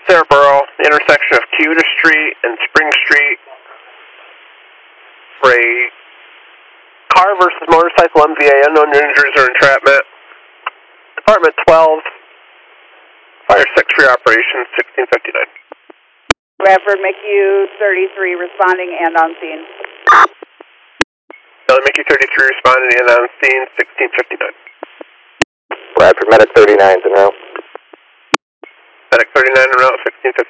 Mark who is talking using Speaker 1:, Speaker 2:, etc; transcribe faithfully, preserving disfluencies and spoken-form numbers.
Speaker 1: Cerebro, the intersection of Cuda Street and Spring Street for a car versus motorcycle M V A, unknown injuries or entrapment. Department twelve, Fire six for your operations, sixteen fifty-nine.
Speaker 2: Bradford, M C U thirty-three responding and on scene.
Speaker 1: L M C U thirty-three responding and on scene, sixteen fifty-nine.
Speaker 3: Bradford, Medic thirty-nine is en route.
Speaker 1: Medic thirty-nine en route, sixteen fifty-nine.